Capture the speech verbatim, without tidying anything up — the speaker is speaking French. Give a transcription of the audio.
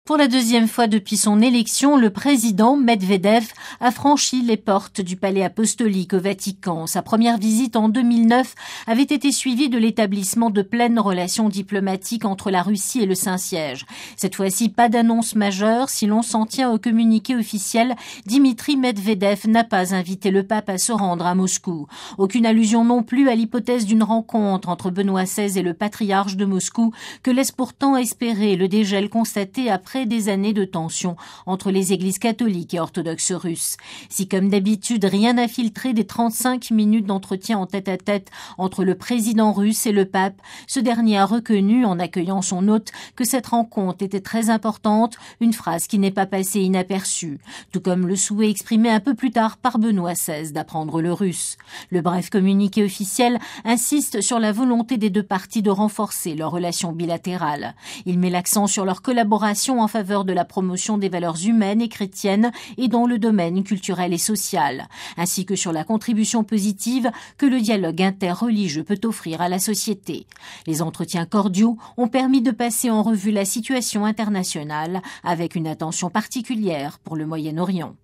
Pour la deuxième fois depuis son élection, le président Medvedev a franchi les portes du palais apostolique au Vatican. Sa première visite en deux mille neuf avait été suivie de l'établissement de pleines relations diplomatiques entre la Russie et le Saint-Siège. Cette fois-ci, pas d'annonce majeure. Si l'on s'en tient au communiqué officiel, Dimitri Medvedev n'a pas invité le pape à se rendre à Moscou. Aucune allusion non plus à l'hypothèse d'une rencontre entre Benoît seize et le patriarche de Moscou, que laisse pourtant espérer le dégel constaté après des années de tension entre les églises catholiques et orthodoxes russes. Si comme d'habitude rien n'a filtré des trente-cinq minutes d'entretien en tête-à-tête entre le président russe et le pape, ce dernier a reconnu en accueillant son hôte que cette rencontre était très importante, une phrase qui n'est pas passée inaperçue, tout comme le souhait exprimé un peu plus tard par Benoît seize d'apprendre le russe. Le bref communiqué officiel insiste sur la volonté des deux parties de renforcer leurs relations bilatérales. Il met l'accent sur leur collaboration en faveur de la promotion des valeurs humaines et chrétiennes et dans le domaine culturel et social, ainsi que sur la contribution positive que le dialogue interreligieux peut offrir à la société. Les entretiens cordiaux ont permis de passer en revue la situation internationale avec une attention particulière pour le Moyen-Orient.